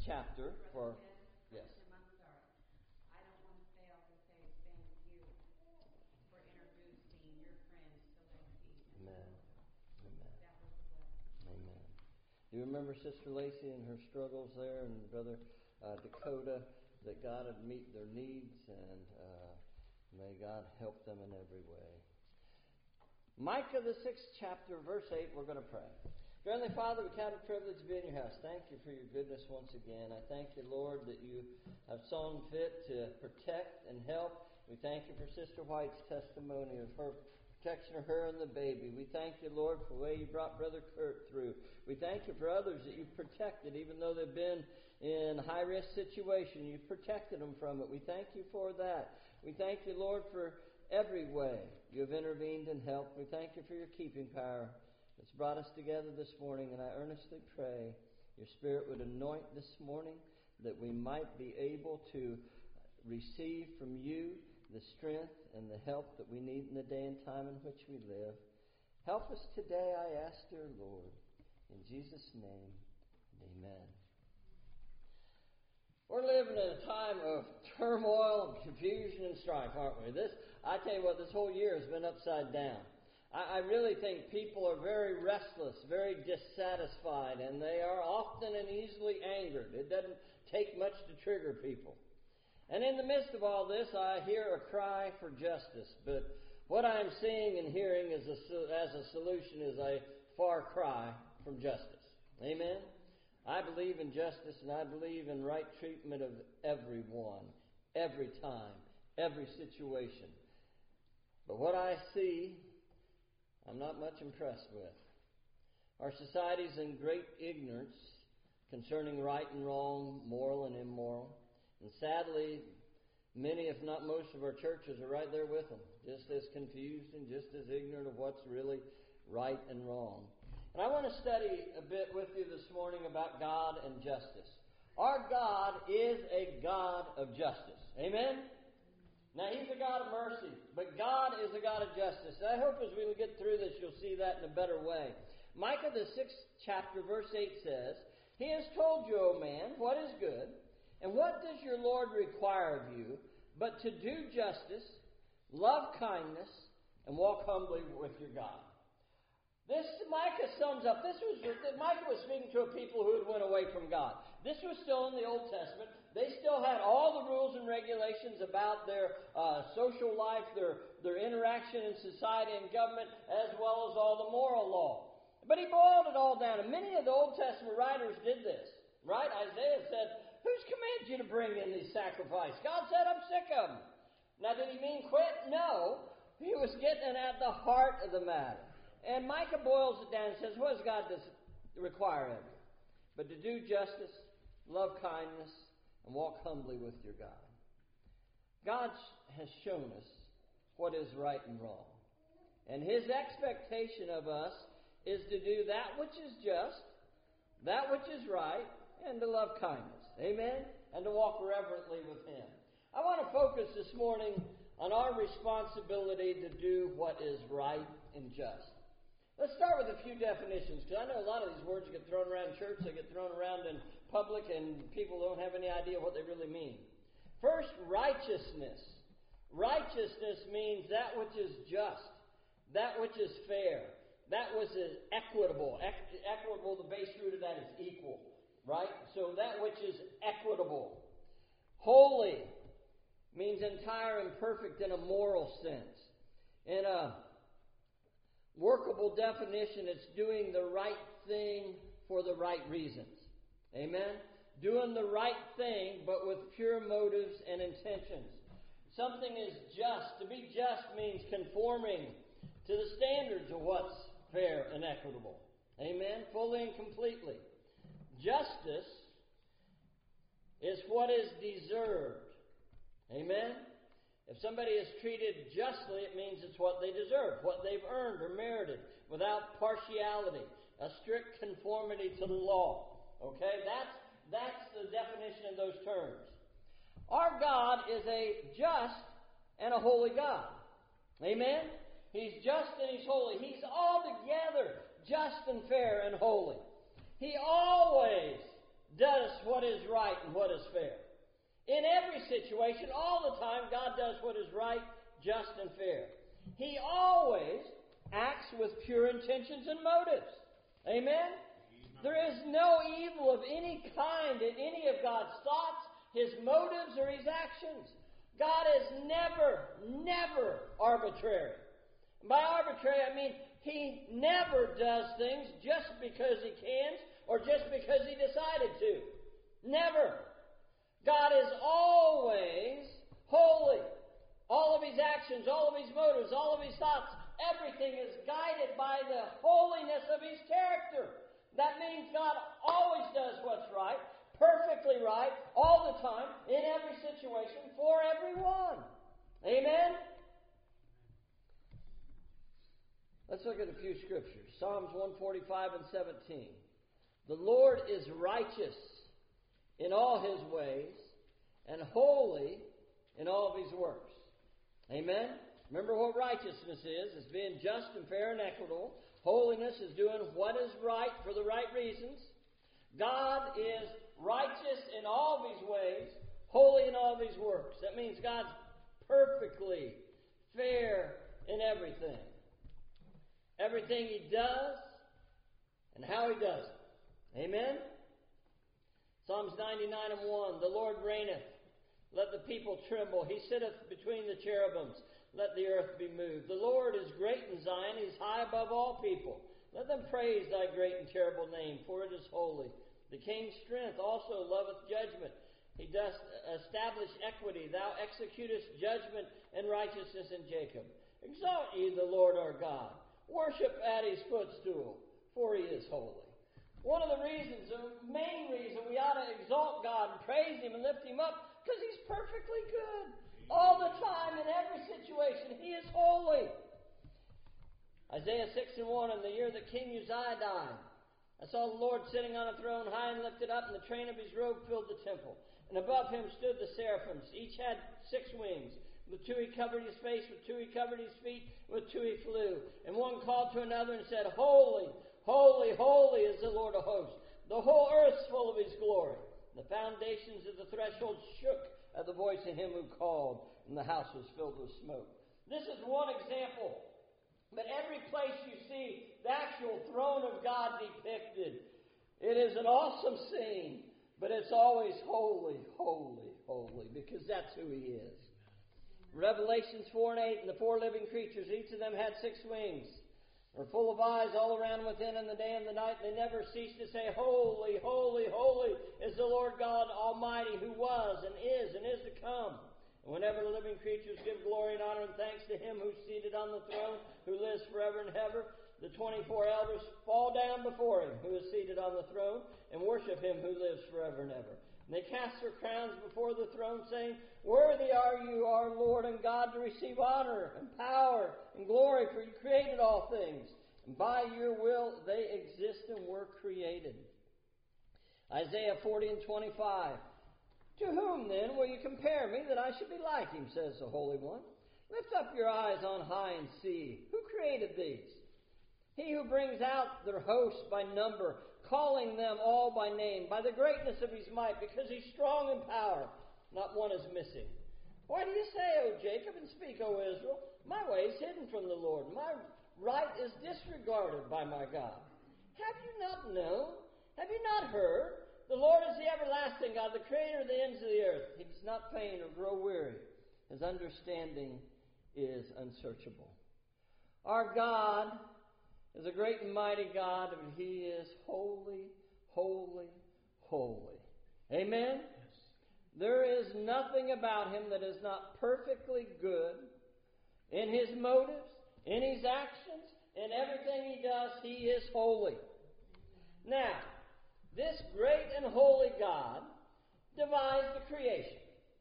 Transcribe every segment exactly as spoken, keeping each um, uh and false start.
chapter for... Yes. I'm sorry. I don't want to fail to say thank you for introducing your friends to Lacey. Amen. Amen. That was a blessing. Amen. Do you remember Sister Lacey and her struggles there, and Brother uh, Dakota, that God would meet their needs, and uh, may God help them in every way. Micah, the sixth chapter, verse eight, we're going to pray. Dear Heavenly Father, we count it a privilege to be in your house. Thank you for your goodness once again. I thank you, Lord, that you have seen fit to protect and help. We thank you for Sister White's testimony of her protection of her and the baby. We thank you, Lord, for the way you brought Brother Kurt through. We thank you for others that you've protected, even though they've been in high-risk situation. You've protected them from it. We thank you for that. We thank you, Lord, for every way you have intervened and helped. We thank you for your keeping power that's brought us together this morning, and I earnestly pray your Spirit would anoint this morning, that we might be able to receive from you the strength and the help that we need in the day and time in which we live. Help us today, I ask, dear Lord, in Jesus' name, amen. We're living in a time of turmoil, confusion, and strife, aren't we? This, I tell you what, this whole year has been upside down. I really think people are very restless, very dissatisfied, and they are often and easily angered. It doesn't take much to trigger people. And in the midst of all this, I hear a cry for justice. But what I'm seeing and hearing as a, as a solution is a far cry from justice. Amen? I believe in justice, and I believe in right treatment of everyone, every time, every situation. But what I see, I'm not much impressed with. Our society is in great ignorance concerning right and wrong, moral and immoral. And sadly, many, if not most, of our churches are right there with them, just as confused and just as ignorant of what's really right and wrong. And I want to study a bit with you this morning about God and justice. Our God is a God of justice. Amen? Now, He's a God of mercy, but God is a God of justice. And I hope as we get through this, you'll see that in a better way. Micah, the sixth chapter, verse eight says, He has told you, O man, what is good, and what does your Lord require of you, but to do justice, love kindness, and walk humbly with your God. This, Micah sums up, this was, Micah was speaking to a people who had went away from God. This was still in the Old Testament. They still had all the rules and regulations about their uh, social life, their, their interaction in society and government, as well as all the moral law. But he boiled it all down, and many of the Old Testament writers did this. Right? Isaiah said, who's commanded you to bring in these sacrifices? God said, I'm sick of them. Now, did he mean quit? No. He was getting at the heart of the matter. And Micah boils it down and says, what does God require of you? But to do justice, love kindness, and walk humbly with your God. God has shown us what is right and wrong. And His expectation of us is to do that which is just, that which is right, and to love kindness. Amen? And to walk reverently with Him. I want to focus this morning on our responsibility to do what is right and just. Let's start with a few definitions, because I know a lot of these words get thrown around in church, they get thrown around in public, and people don't have any idea what they really mean. First, righteousness. Righteousness means that which is just, that which is fair, that which is equitable. E- equitable, the base root of that is equal, right? So that which is equitable. Holy means entire and perfect in a moral sense. In a workable definition, it's doing the right thing for the right reasons. Amen? Doing the right thing, but with pure motives and intentions. Something is just. To be just means conforming to the standards of what's fair and equitable. Amen? Fully and completely. Justice is what is deserved. Amen? If somebody is treated justly, it means it's what they deserve, what they've earned or merited, without partiality, a strict conformity to the law. Okay? That's, that's the definition in those terms. Our God is a just and a holy God. Amen? He's just and He's holy. He's altogether just and fair and holy. He always does what is right and what is fair. In every situation, all the time, God does what is right, just, and fair. He always acts with pure intentions and motives. Amen? There is no evil of any kind in any of God's thoughts, His motives, or His actions. God is never, never arbitrary. And by arbitrary, I mean He never does things just because He can or just because He decided to. Never. God is always holy. All of His actions, all of His motives, all of His thoughts, everything is guided by the holiness of His character. That means God always does what's right, perfectly right, all the time, in every situation, for everyone. Amen? Let's look at a few scriptures. Psalms one forty-five and seventeen. The Lord is righteous in all His ways and holy in all of His works. Amen? Remember what righteousness is. It's being just and fair and equitable. Holiness is doing what is right for the right reasons. God is righteous in all of His ways, holy in all of His works. That means God's perfectly fair in everything. Everything He does and how He does it. Amen? Psalms ninety-nine and one. The Lord reigneth. Let the people tremble. He sitteth between the cherubims. Let the earth be moved. The Lord is great in Zion. He is high above all people. Let them praise Thy great and terrible name, for it is holy. The king's strength also loveth judgment. He doth establish equity. Thou executest judgment and righteousness in Jacob. Exalt ye the Lord our God. Worship at His footstool, for He is holy. One of the reasons, the main reason we ought to exalt God and praise Him and lift Him up, because He's perfectly good. All the time, in every situation, He is holy. Isaiah six and one, in the year that King Uzziah died, I saw the Lord sitting on a throne, high and lifted up, and the train of His robe filled the temple. And above Him stood the seraphims. Each had six wings. With two He covered His face, with two He covered His feet, with two He flew. And one called to another and said, Holy, holy, holy is the Lord of hosts. The whole earth is full of His glory. The foundations of the threshold shook at the voice of Him who called, and the house was filled with smoke. This is one example. But every place you see the actual throne of God depicted, it is an awesome scene, but it's always holy, holy, holy, because that's who He is. Revelations four and eight, and the four living creatures, each of them had six wings, are full of eyes all around within in the day and the night. They never cease to say, Holy, holy, holy is the Lord God Almighty, who was and is and is to come. And whenever the living creatures give glory and honor and thanks to Him who's seated on the throne, who lives forever and ever, the twenty-four elders fall down before Him who is seated on the throne and worship Him who lives forever and ever. And they cast their crowns before the throne, saying, Worthy are you, our Lord and God, to receive honor and power and glory, for You created all things, and by Your will they exist and were created. Isaiah forty and twenty-five. To whom then will You compare me, that I should be like Him, says the Holy One? Lift up your eyes on high and see. Who created these? He who brings out their hosts by number, calling them all by name, by the greatness of His might, because He's strong in power. Not one is missing. Why do you say, O Jacob, and speak, O Israel? My way is hidden from the Lord. My right is disregarded by my God. Have you not known? Have you not heard? The Lord is the everlasting God, the creator of the ends of the earth. He does not faint or grow weary. His understanding is unsearchable. Our God is a great and mighty God, and He is holy, holy, holy. Amen? Yes. There is nothing about Him that is not perfectly good in His motives, in His actions, in everything He does. He is holy. Now, this great and holy God devised the creation.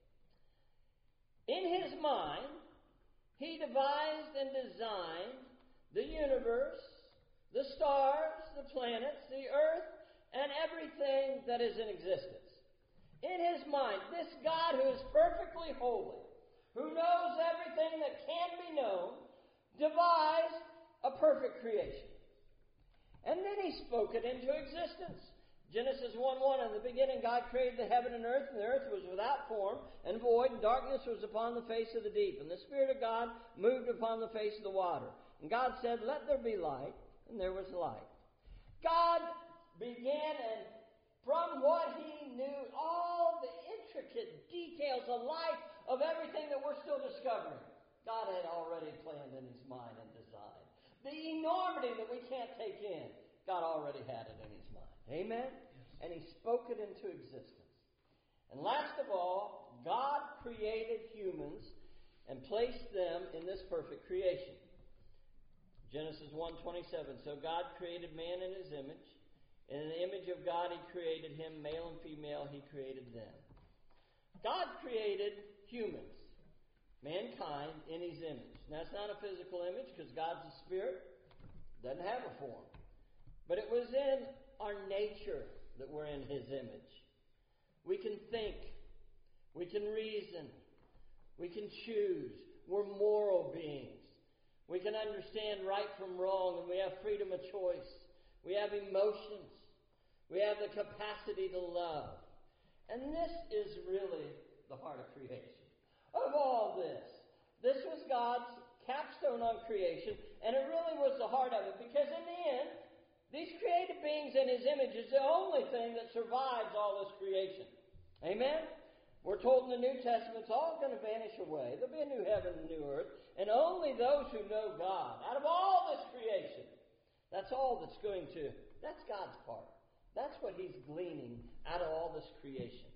In His mind, He devised and designed the universe, the stars, the planets, the earth, and everything that is in existence. In His mind, this God who is perfectly holy, who knows everything that can be known, devised a perfect creation. And then He spoke it into existence. Genesis one one, in the beginning God created the heaven and earth, and the earth was without form and void, and darkness was upon the face of the deep. And the Spirit of God moved upon the face of the water. And God said, let there be light, and there was light. God began, and from what He knew, all the intricate details of life, of everything that we're still discovering, God had already planned in His mind and designed. The enormity that we can't take in, God already had it in His mind. Amen? Yes. And He spoke it into existence. And last of all, God created humans and placed them in this perfect creation. Genesis one twenty-seven, so God created man in His image. In the image of God He created him, male and female He created them. God created humans, mankind, in His image. Now it's not a physical image because God's a spirit, doesn't have a form. But it was in our nature that we're in His image. We can think. We can reason. We can choose. We're moral beings. We can understand right from wrong, and we have freedom of choice. We have emotions. We have the capacity to love. And this is really the heart of creation. Of all this, this was God's capstone on creation, and it really was the heart of it, because in the end, these created beings in His image is the only thing that survives all this creation. Amen? We're told in the New Testament it's all going to vanish away. There'll be a new heaven and a new earth. And only those who know God, out of all this creation, that's all that's going to, that's God's part. That's what He's gleaning out of all this creation.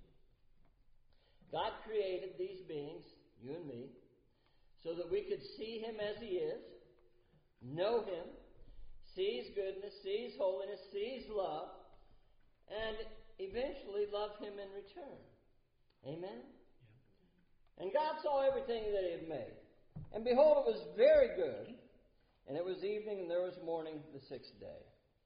God created these beings, you and me, so that we could see Him as He is, know Him, see His goodness, see His holiness, see His love, and eventually love Him in return. Amen? Yeah. And God saw everything that He had made. And behold, it was very good. And it was evening, and there was morning the sixth day.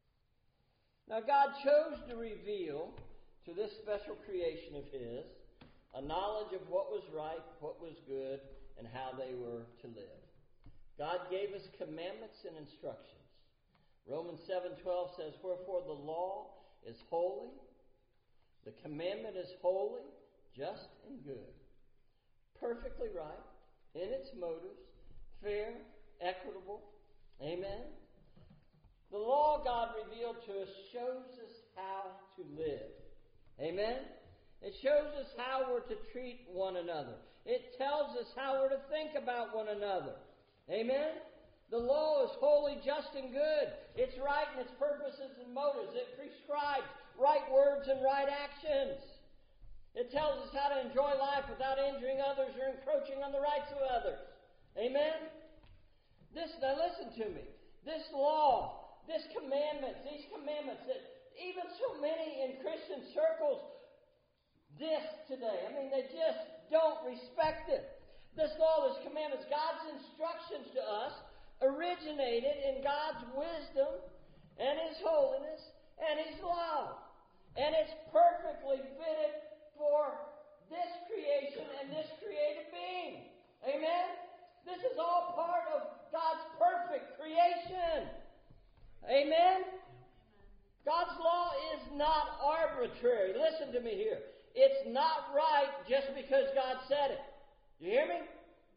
Now God chose to reveal to this special creation of His a knowledge of what was right, what was good, and how they were to live. God gave us commandments and instructions. Romans seven twelve says, wherefore the law is holy, the commandment is holy, just and good, perfectly right, in its motives, fair, equitable. Amen? The law God revealed to us shows us how to live. Amen? It shows us how we're to treat one another. It tells us how we're to think about one another. Amen? The law is holy, just, and good. It's right in its purposes and motives. It prescribes right words and right actions. It tells us how to enjoy life without injuring others or encroaching on the rights of others. Amen? This, now listen to me. This law, this commandments, these commandments that even so many in Christian circles diss today. I mean, they just don't respect it. This law, this commandments, God's instructions to us originated in God's wisdom and His holiness and His love. And it's perfectly fitted for this creation and this created being. Amen? This is all part of God's perfect creation. Amen? God's law is not arbitrary. Listen to me here. It's not right just because God said it. You hear me?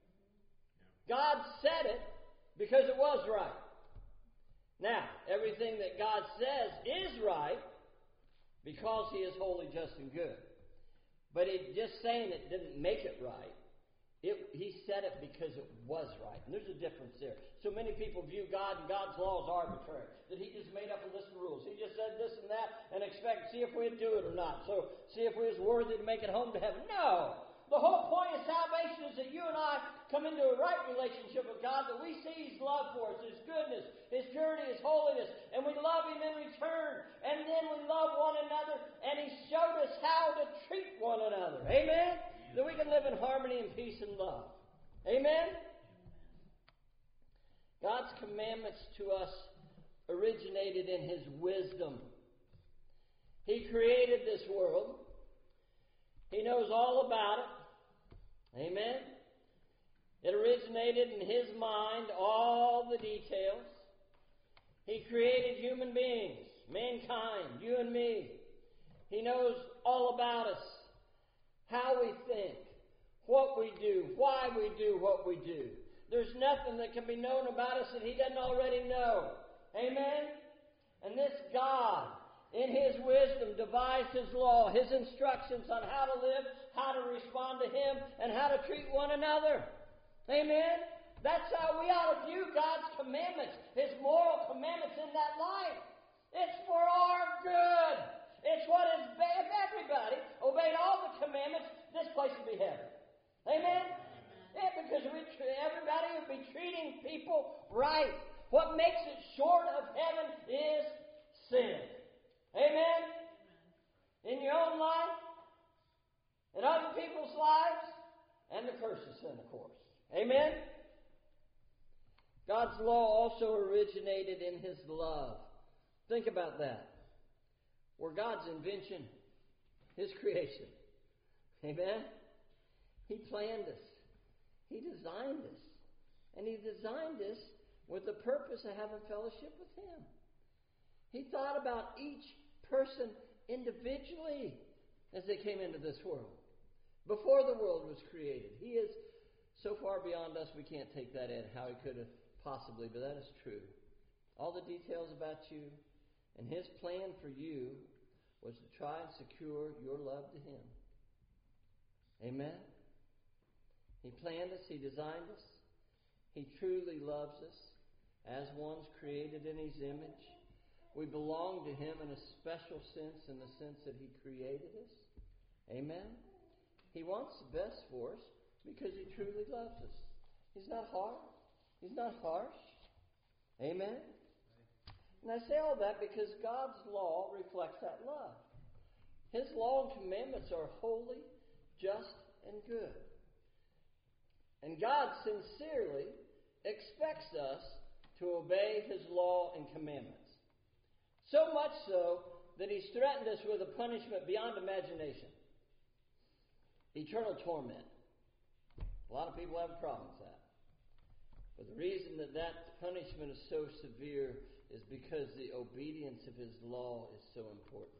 God said it because it was right. Now, everything that God says is right because He is holy, just, and good. But it, just saying it didn't make it right. It, he said it because it was right. And there's a difference there. So many people view God and God's law as arbitrary. That He just made up a list of rules. He just said this and that and expect, see if we'd do it or not. So, see if we was worthy to make it home to heaven. No! The whole point of salvation is that you and I come into a right relationship with God, that we see His love for us, His goodness, His purity, His holiness, and we love Him in return. And then we love one another, and He showed us how to treat one another. Amen? That we can live in harmony and peace and love. Amen? God's commandments to us originated in His wisdom. He created this world. He knows all about it. Amen? It originated in His mind, all the details. He created human beings, mankind, you and me. He knows all about us, how we think, what we do, why we do what we do. There's nothing that can be known about us that He doesn't already know. Amen? And this God, in His wisdom, devised His law, His instructions on how to live, how to respond to Him, and how to treat one another. Amen? That's how we ought to view God's commandments, His moral commandments in that light. It's for our good. It's what is, if everybody obeyed all the commandments, this place would be heaven. Amen? Yeah, because we, everybody would be treating people right. What makes it short of heaven is sin. Amen? In your own life, in other people's lives, and the curse of sin, of course. Amen? God's law also originated in His love. Think about that. We're God's invention, His creation. Amen? He planned us. He designed us. And He designed us with the purpose of having fellowship with Him. He thought about each person individually as they came into this world. Before the world was created. He is so far beyond us we can't take that in, how He could have possibly, but that is true. All the details about you and His plan for you was to try and secure your love to Him. Amen? He planned us. He designed us. He truly loves us as ones created in His image. We belong to Him in a special sense, in the sense that He created us. Amen? He wants the best for us because He truly loves us. He's not hard. He's not harsh. Amen? And I say all that because God's law reflects that love. His law and commandments are holy, just, and good. And God sincerely expects us to obey His law and commandments. So much so that He's threatened us with a punishment beyond imagination. Eternal torment. A lot of people have a problem with that. But the reason that that punishment is so severe is because the obedience of His law is so important.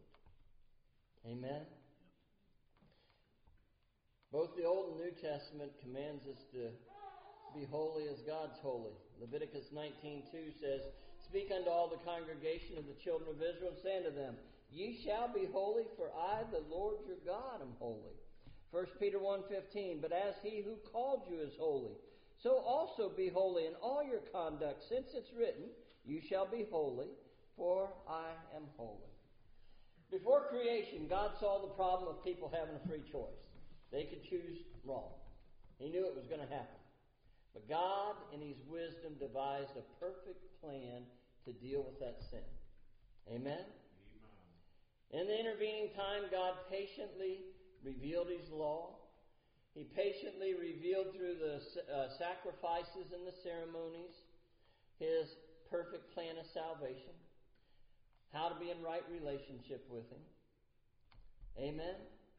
Amen? Both the Old and New Testament commands us to be holy as God's holy. Leviticus nineteen two says, "Speak unto all the congregation of the children of Israel, and say unto them, Ye shall be holy, for I, the Lord your God, am holy." First Peter one fifteen, "But as He who called you is holy, so also be holy in all your conduct, since it's written, You shall be holy, for I am holy." Before creation, God saw the problem of people having a free choice. They could choose wrong. He knew it was going to happen. But God, in His wisdom, devised a perfect plan to deal with that sin. Amen? Amen. In the intervening time, God patiently revealed His law. He patiently revealed through the uh, sacrifices and the ceremonies His perfect plan of salvation. How to be in right relationship with Him. Amen?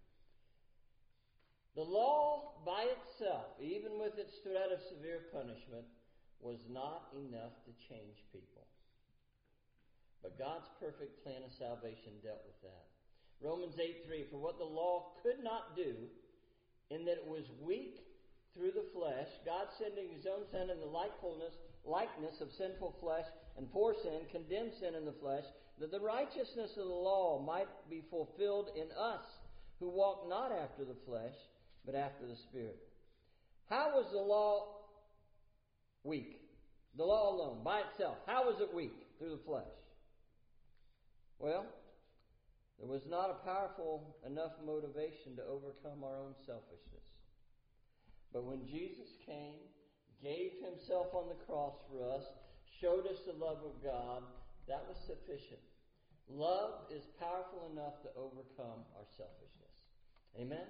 The law by itself, even with its threat of severe punishment, was not enough to change people. But God's perfect plan of salvation dealt with that. Romans eight three, "For what the law could not do, in that it was weak through the flesh, God sending His own Son in the likeness, likeness of sinful flesh, and for sin, condemned sin in the flesh, that the righteousness of the law might be fulfilled in us, who walk not after the flesh, but after the Spirit." How was the law weak? The law alone, by itself. How was it weak? Through the flesh. Well, there was not a powerful enough motivation to overcome our own selfishness. But when Jesus came, gave Himself on the cross for us, showed us the love of God, that was sufficient. Love is powerful enough to overcome our selfishness. Amen?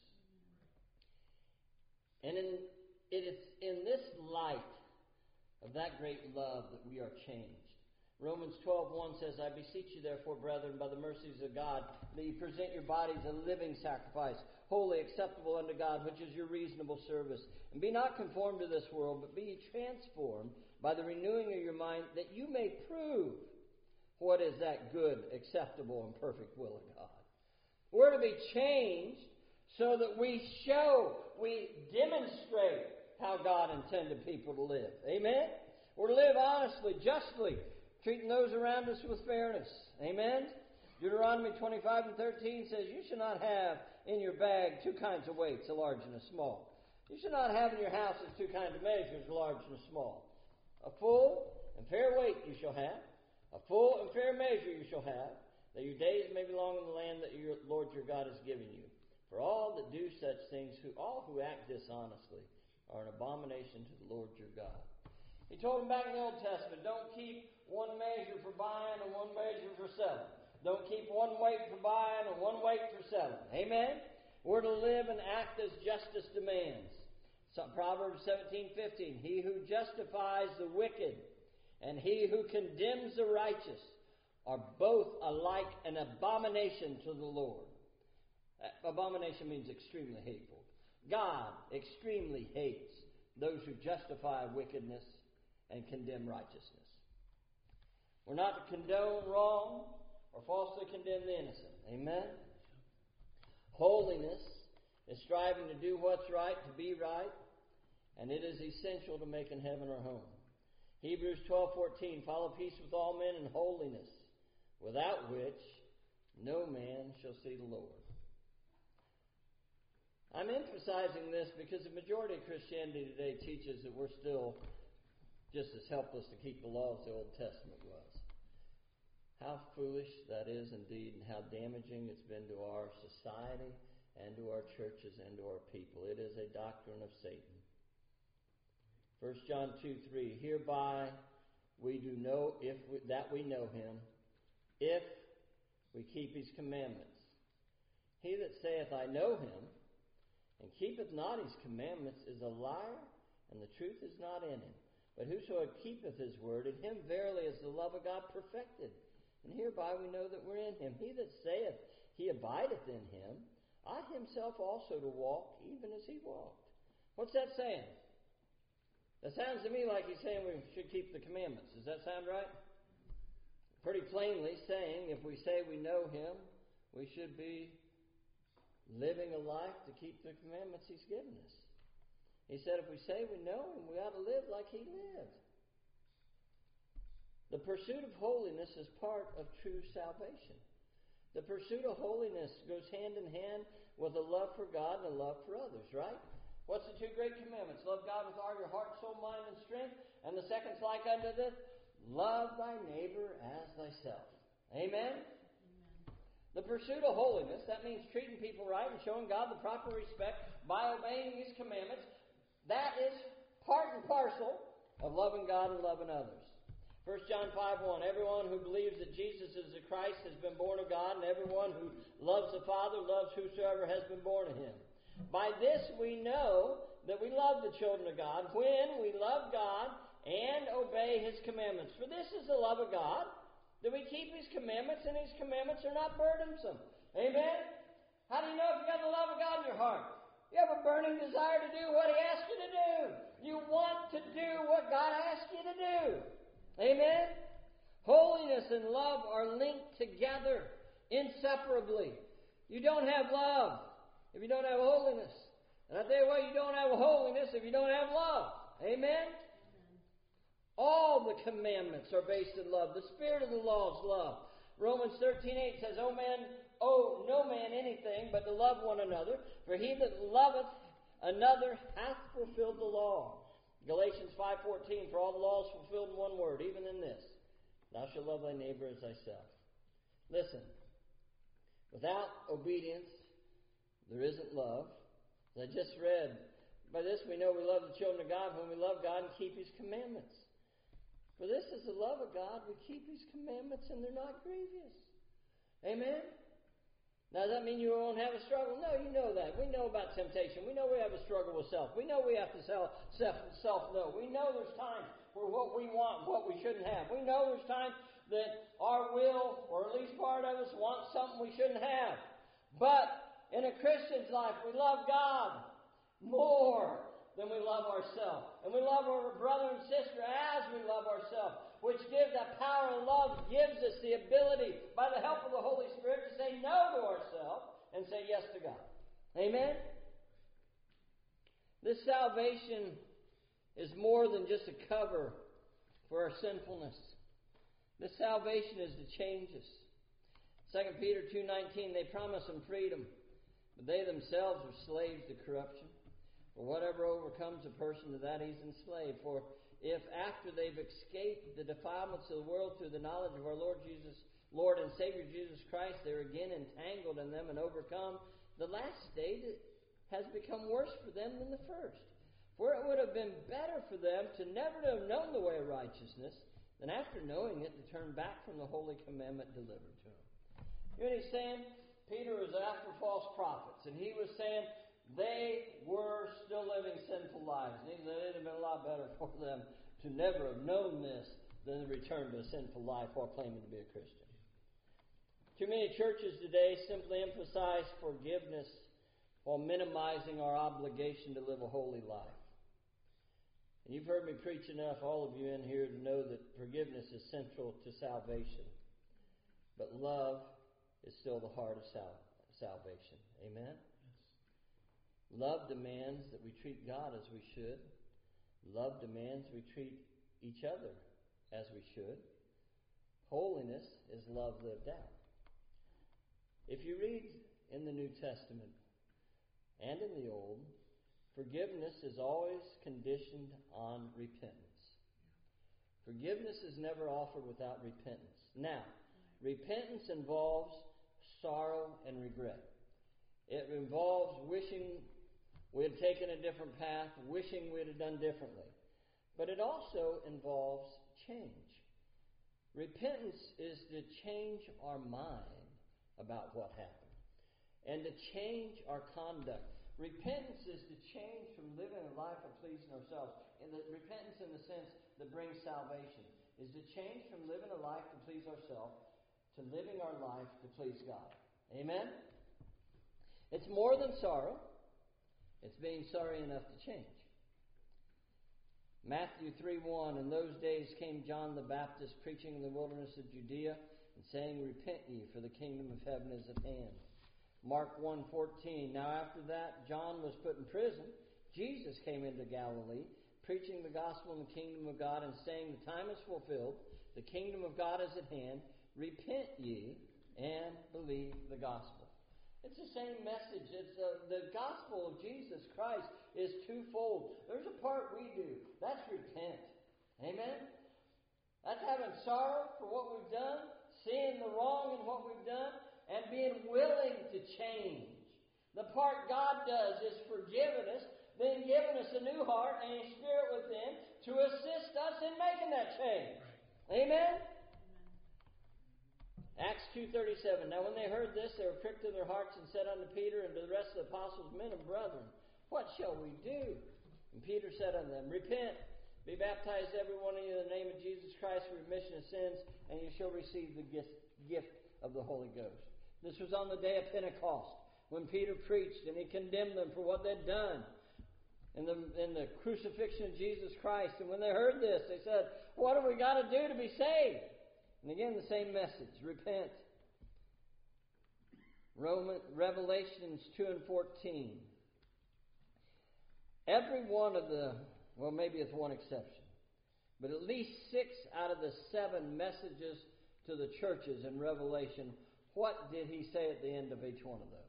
And in, it is in this light of that great love that we are changed. Romans twelve one says, "I beseech you therefore, brethren, by the mercies of God, that you present your bodies a living sacrifice, holy, acceptable unto God, which is your reasonable service. And be not conformed to this world, but be ye transformed by the renewing of your mind, that you may prove what is that good, acceptable, and perfect will of God." We're to be changed so that we show, we demonstrate how God intended people to live. Amen? We're to live honestly, justly, treating those around us with fairness. Amen? Deuteronomy twenty-five and thirteen says, you should not have in your bag two kinds of weights, a large and a small. You should not have in your houses two kinds of measures, a large and a small. A full and fair weight you shall have. A full and fair measure you shall have, that your days may be long in the land that your Lord your God has given you. For all that do such things, who all who act dishonestly, are an abomination to the Lord your God. He told them back in the Old Testament, don't keep one measure for buying and one measure for selling. Don't keep one weight for buying and one weight for selling. Amen? We're to live and act as justice demands. So Proverbs seventeen fifteen, he who justifies the wicked and he who condemns the righteous are both alike an abomination to the Lord. Abomination means extremely hateful. God extremely hates those who justify wickedness and condemn righteousness. We're not to condone wrong or falsely condemn the innocent. Amen? Holiness is striving to do what's right, to be right, and it is essential to making heaven our home. Hebrews twelve fourteen, follow peace with all men and holiness, without which no man shall see the Lord. I'm emphasizing this because the majority of Christianity today teaches that we're still just as helpless to keep the law as the Old Testament was. How foolish that is indeed, and how damaging it's been to our society and to our churches and to our people. It is a doctrine of Satan. First John two three, hereby we do know if we, that we know him, if we keep his commandments. He that saith, I know him, and keepeth not his commandments, is a liar, and the truth is not in him. But whosoever keepeth his word, in him verily is the love of God perfected. And hereby we know that we're in him. He that saith he abideth in him, ought himself also to walk even as he walked. What's that saying? That sounds to me like he's saying we should keep the commandments. Does that sound right? Pretty plainly saying if we say we know him, we should be living a life to keep the commandments he's given us. He said if we say we know him, we ought to live like he lived. The pursuit of holiness is part of true salvation. The pursuit of holiness goes hand in hand with a love for God and a love for others, right? What's the two great commandments? Love God with all your heart, soul, mind, and strength. And the second's like unto this, love thy neighbor as thyself. Amen? Amen? The pursuit of holiness, that means treating people right and showing God the proper respect by obeying his commandments. That is part and parcel of loving God and loving others. First John five one, everyone who believes that Jesus is the Christ has been born of God, and everyone who loves the Father loves whosoever has been born of him. By this we know that we love the children of God, when we love God and obey his commandments. For this is the love of God, that we keep his commandments, and his commandments are not burdensome. Amen? How do you know if you got the love of God in your heart? You have a burning desire to do what he asks you to do. You want to do what God asks you to do. Amen? Holiness and love are linked together inseparably. You don't have love if you don't have holiness. And I tell you what, you don't have holiness if you don't have love. Amen? Amen? All the commandments are based in love. The spirit of the law is love. Romans thirteen eight says, O man, owe no man anything but to love one another, for he that loveth another hath fulfilled the law. Galatians five fourteen, for all the law is fulfilled in one word, even in this, thou shalt love thy neighbor as thyself. Listen, without obedience, there isn't love. As I just read, by this we know we love the children of God when we love God and keep his commandments. For this is the love of God, we keep his commandments and they're not grievous. Amen? Now, does that mean you won't have a struggle? No, you know that. We know about temptation. We know we have a struggle with self. We know we have to self, self, self-know. We know there's times where what we want, what we shouldn't have. We know there's times that our will, or at least part of us, wants something we shouldn't have. But in a Christian's life, we love God more than we love ourselves. And we love our brother and sister as we love ourselves, which gives that power of love, gives us the ability, by the help of the Holy Spirit, to say no to ourselves and say yes to God. Amen? This salvation is more than just a cover for our sinfulness. This salvation is to change us. Second Peter two nineteen, they promise them freedom, but they themselves are slaves to corruption. For whatever overcomes a person, to that he's enslaved. For if after they've escaped the defilements of the world through the knowledge of our Lord Jesus, Lord and Savior Jesus Christ, they're again entangled in them and overcome, the last state has become worse for them than the first. For it would have been better for them to never to have known the way of righteousness than after knowing it to turn back from the holy commandment delivered to them. You know what he's saying? Peter was after false prophets, and he was saying they were still living sinful lives. And he said it would have been a lot better for them to never have known this than to return to a sinful life while claiming to be a Christian. Too many churches today simply emphasize forgiveness while minimizing our obligation to live a holy life. And you've heard me preach enough, all of you in here, to know that forgiveness is central to salvation. But love is still the heart of sal- salvation. Amen? Yes. Love demands that we treat God as we should. Love demands we treat each other as we should. Holiness is love lived out. If you read in the New Testament and in the Old, forgiveness is always conditioned on repentance. Forgiveness is never offered without repentance. Now, repentance involves sorrow and regret. It involves wishing we had taken a different path, wishing we had done differently. But it also involves change. Repentance is to change our mind about what happened and to change our conduct. Repentance is to change from living a life of pleasing ourselves. And the repentance in the sense that brings salvation is to change from living a life to please ourselves to living our life to please God. Amen? It's more than sorrow. It's being sorry enough to change. Matthew three one, in those days came John the Baptist preaching in the wilderness of Judea and saying, repent ye, for the kingdom of heaven is at hand. Mark one fourteen, now after that John was put in prison, Jesus came into Galilee, preaching the gospel in the kingdom of God and saying, the time is fulfilled, the kingdom of God is at hand, repent ye and believe the gospel. It's the same message. It's uh, the gospel of Jesus Christ is twofold. There's a part we do. That's repent. Amen? That's having sorrow for what we've done, seeing the wrong in what we've done, and being willing to change. The part God does is forgiving us, then giving us a new heart and a spirit within to assist us in making that change. Amen? Acts two thirty-seven. Now when they heard this, they were pricked to their hearts and said unto Peter and to the rest of the apostles, men and brethren, what shall we do? And Peter said unto them, repent, be baptized every one of you in the name of Jesus Christ for remission of sins, and you shall receive the gift, gift of the Holy Ghost. This was on the day of Pentecost, when Peter preached and he condemned them for what they'd done in the, in the crucifixion of Jesus Christ. And when they heard this, they said, what have we got to do to be saved? And again, the same message, repent. Roman, Revelations two and fourteen. Every one of the, well, maybe it's one exception, but at least six out of the seven messages to the churches in Revelation, what did he say at the end of each one of those?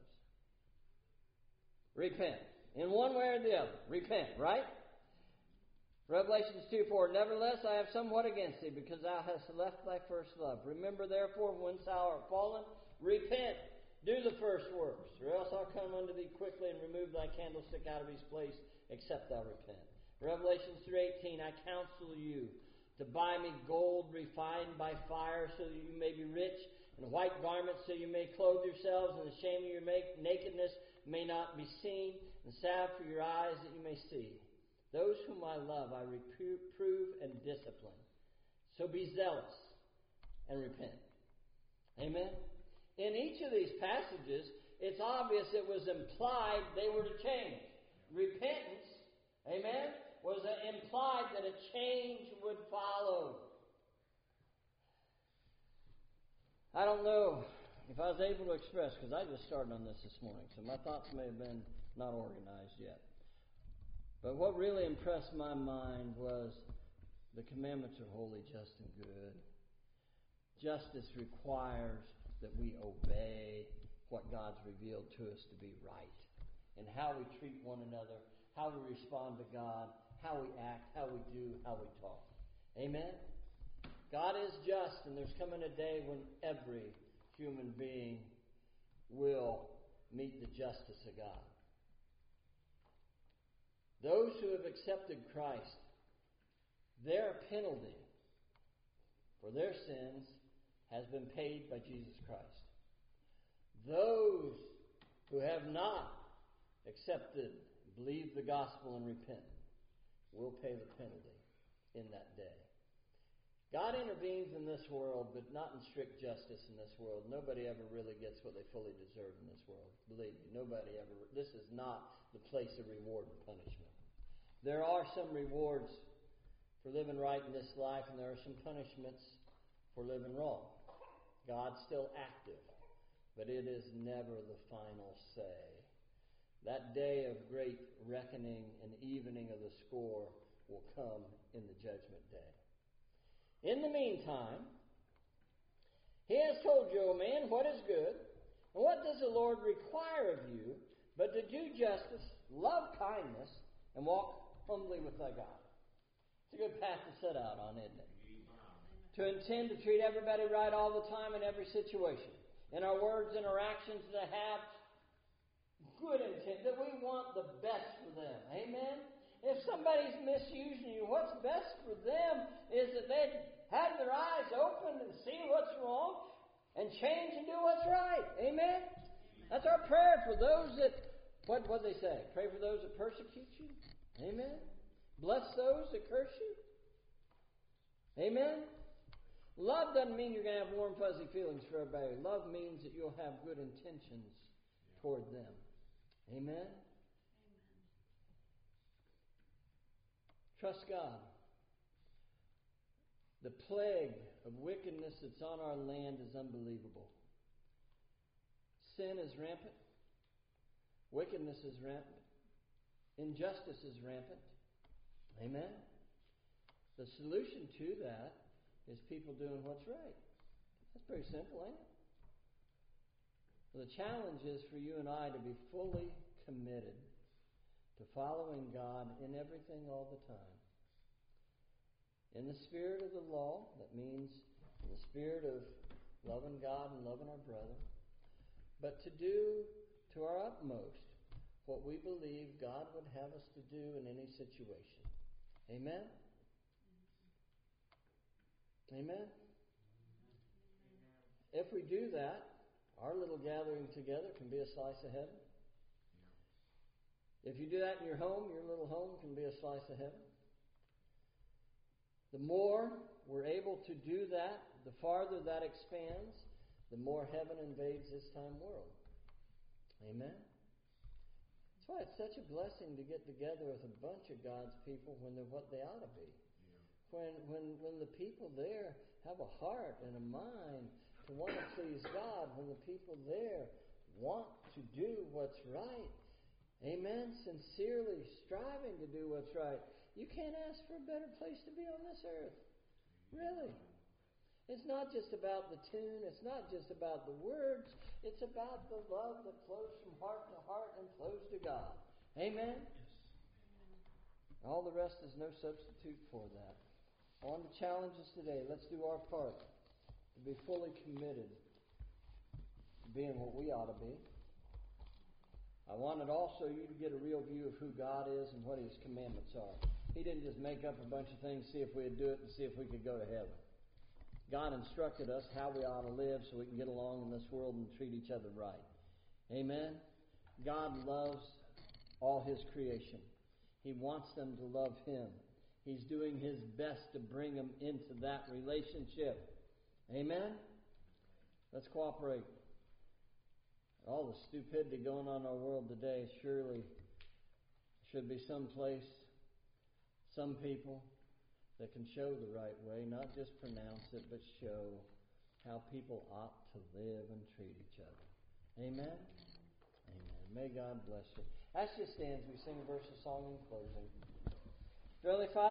Repent. In one way or the other. Repent, right? Revelations two four, nevertheless I have somewhat against thee, because thou hast left thy first love. Remember therefore, whence thou art fallen, repent, do the first works, or else I'll come unto thee quickly and remove thy candlestick out of his place, except thou repent. Revelations three eighteen, I counsel you to buy me gold refined by fire, so that you may be rich, and white garments, so you may clothe yourselves, and the shame of your make- nakedness may not be seen, and salve for your eyes, that you may see. Those whom I love, I reprove and discipline. So be zealous and repent. Amen? In each of these passages, it's obvious it was implied they were to change. Repentance, amen, was implied that a change would follow. I don't know if I was able to express, because I just started on this this morning, so my thoughts may have been not organized yet. But what really impressed my mind was the commandments are holy, just, and good. Justice requires that we obey what God's revealed to us to be right. And how we treat one another, how we respond to God, how we act, how we do, how we talk. Amen? God is just, and there's coming a day when every human being will meet the justice of God. Those who have accepted Christ, their penalty for their sins has been paid by Jesus Christ. Those who have not accepted, believed the gospel and repent will pay the penalty in that day. God intervenes in this world, but not in strict justice in this world. Nobody ever really gets what they fully deserve in this world. Believe me, nobody ever. This is not the place of reward and punishment. There are some rewards for living right in this life, and there are some punishments for living wrong. God's still active, but it is never the final say. That day of great reckoning and evening of the score will come in the judgment day. In the meantime, he has told you, O man, what is good, and what does the Lord require of you, but to do justice, love kindness, and walk humbly with thy God. It's a good path to set out on, isn't it? To intend to treat everybody right all the time in every situation. In our words and our actions, to have good intent, that we want the best for them. Amen? If somebody's misusing you, what's best for them is that they have their eyes open and see what's wrong and change and do what's right. Amen? That's our prayer for those that, what what they say? Pray for those that persecute you. Amen? Bless those that curse you. Amen? Love doesn't mean you're going to have warm, fuzzy feelings for everybody. Love means that you'll have good intentions toward them. Amen? Trust God. The plague of wickedness that's on our land is unbelievable. Sin is rampant. Wickedness is rampant. Injustice is rampant. Amen? The solution to that is people doing what's right. That's pretty simple, ain't it? Well, the challenge is for you and I to be fully committed to following God in everything all the time. In the spirit of the law, that means in the spirit of loving God and loving our brother, but to do to our utmost what we believe God would have us to do in any situation. Amen? Amen? If we do that, our little gathering together can be a slice of heaven. If you do that in your home, your little home can be a slice of heaven. The more we're able to do that, the farther that expands, the more heaven invades this time world. Amen? That's why it's such a blessing to get together with a bunch of God's people when they're what they ought to be. Yeah. When, when, when the people there have a heart and a mind to want to please God, when the people there want to do what's right. Amen? Sincerely striving to do what's right. You can't ask for a better place to be on this earth. Really. It's not just about the tune. It's not just about the words. It's about the love that flows from heart to heart and flows to God. Amen? Yes. All the rest is no substitute for that. I want to challenge us today. Let's do our part to be fully committed to being what we ought to be. I wanted also you to get a real view of who God is and what His commandments are. He didn't just make up a bunch of things, see if we'd do it, and see if we could go to heaven. God instructed us how we ought to live so we can get along in this world and treat each other right. Amen? God loves all His creation. He wants them to love Him. He's doing His best to bring them into that relationship. Amen? Let's cooperate. All the stupidity going on in our world today surely should be some place, some people that can show the right way, not just pronounce it, but show how people ought to live and treat each other. Amen? Amen. May God bless you. As you stand, we sing a verse of song in closing. Heavenly Father,